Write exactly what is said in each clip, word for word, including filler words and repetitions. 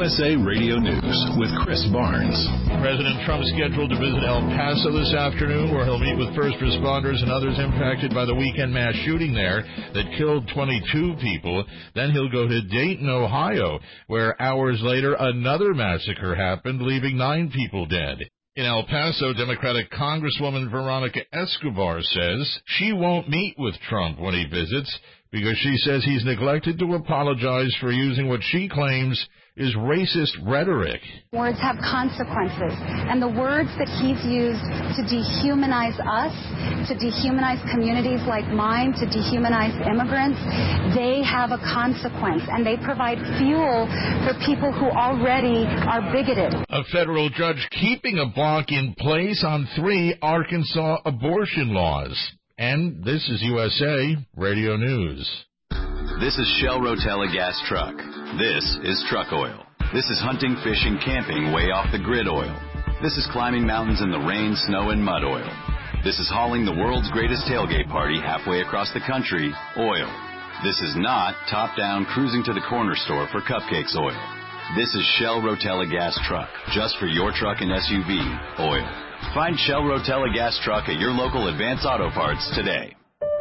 U S A Radio News with Chris Barnes. President Trump scheduled to visit El Paso this afternoon, where he'll meet with first responders and others impacted by the weekend mass shooting there that killed twenty-two people. Then he'll go to Dayton, Ohio, where hours later another massacre happened, leaving nine people dead. In El Paso, Democratic Congresswoman Veronica Escobar says she won't meet with Trump when he visits because she says he's neglected to apologize for using what she claims is racist rhetoric. Words have consequences, and the words that he's used to dehumanize us, to dehumanize communities like mine, to dehumanize immigrants, they have a consequence, and they provide fuel for people who already are bigoted. A federal judge keeping a block in place on three Arkansas abortion laws. And this is U S A Radio News. This is Shell Rotella gas truck. This is truck oil. This is hunting, fishing, camping way off the grid oil. This is climbing mountains in the rain, snow, and mud oil. This is hauling the world's greatest tailgate party halfway across the country oil. This is not top-down cruising to the corner store for cupcakes oil. This is Shell Rotella gas truck, just for your truck and S U V oil. Find Shell Rotella gas truck at your local Advance Auto Parts today.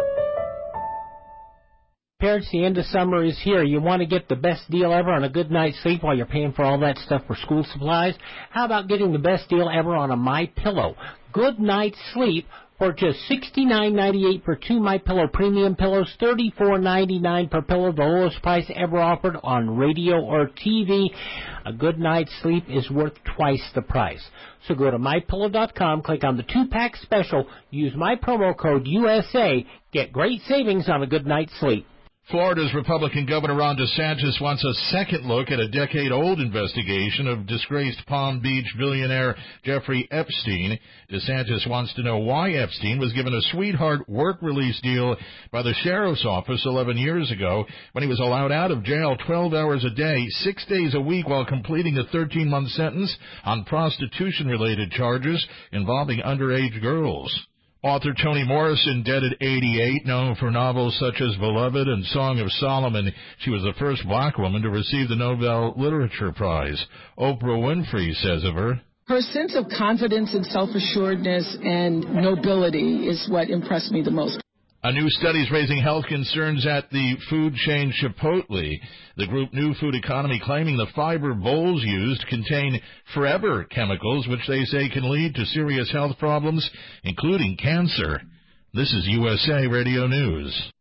Parents, the end of summer is here. You want to get the best deal ever on a good night's sleep while you're paying for all that stuff for school supplies? How about getting the best deal ever on a MyPillow? Good night's sleep for just sixty-nine ninety-eight for two MyPillow premium pillows, thirty-four ninety-nine per pillow, the lowest price ever offered on radio or T V. A good night's sleep is worth twice the price. So go to My Pillow dot com, click on the two-pack special, use my promo code U S A, get great savings on a good night's sleep. Florida's Republican Governor Ron DeSantis wants a second look at a decade-old investigation of disgraced Palm Beach billionaire Jeffrey Epstein. DeSantis wants to know why Epstein was given a sweetheart work release deal by the sheriff's office eleven years ago when he was allowed out of jail twelve hours a day, six days a week while completing a thirteen-month sentence on prostitution-related charges involving underage girls. Author Toni Morrison, dead at eighty-eight, known for novels such as Beloved and Song of Solomon. She was the first black woman to receive the Nobel Literature Prize. Oprah Winfrey says of her, her sense of confidence and self-assuredness and nobility is what impressed me the most. A new study is raising health concerns at the food chain Chipotle. The group New Food Economy claiming the fiber bowls used contain forever chemicals, which they say can lead to serious health problems, including cancer. This is U S A Radio News.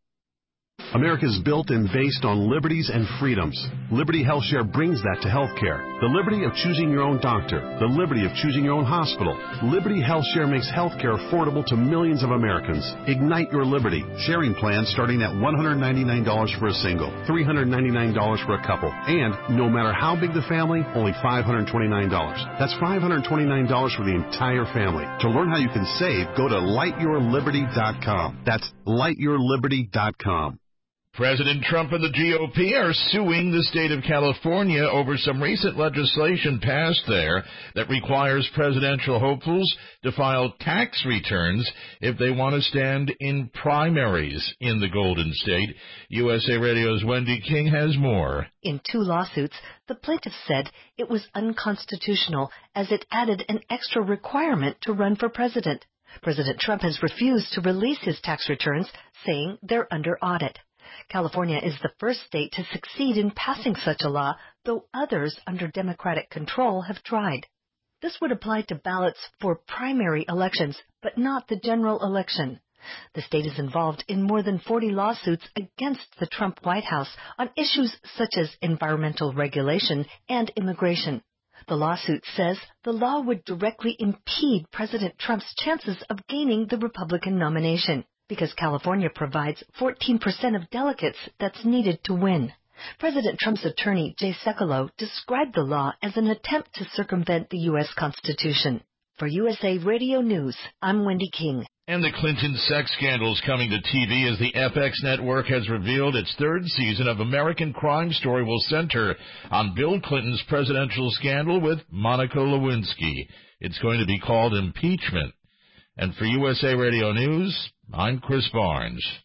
America is built and based on liberties and freedoms. Liberty HealthShare brings that to healthcare. The liberty of choosing your own doctor. The liberty of choosing your own hospital. Liberty HealthShare makes healthcare affordable to millions of Americans. Ignite your liberty. Sharing plans starting at one hundred ninety-nine dollars for a single, three hundred ninety-nine dollars for a couple, and no matter how big the family, only five hundred twenty-nine dollars. That's five hundred twenty-nine dollars for the entire family. To learn how you can save, go to light your liberty dot com. That's light your liberty dot com. President Trump and the G O P are suing the state of California over some recent legislation passed there that requires presidential hopefuls to file tax returns if they want to stand in primaries in the Golden State. U S A Radio's Wendy King has more. In two lawsuits, the plaintiffs said it was unconstitutional as it added an extra requirement to run for president. President Trump has refused to release his tax returns, saying they're under audit. California is the first state to succeed in passing such a law, though others under Democratic control have tried. This would apply to ballots for primary elections, but not the general election. The state is involved in more than forty lawsuits against the Trump White House on issues such as environmental regulation and immigration. The lawsuit says the law would directly impede President Trump's chances of gaining the Republican nomination, because California provides fourteen percent of delegates that's needed to win. President Trump's attorney, Jay Sekulow, described the law as an attempt to circumvent the U S Constitution. For U S A Radio News, I'm Wendy King. And the Clinton sex scandal is coming to T V as the F X network has revealed its third season of American Crime Story will center on Bill Clinton's presidential scandal with Monica Lewinsky. It's going to be called Impeachment. And for U S A Radio News, I'm Chris Barnes.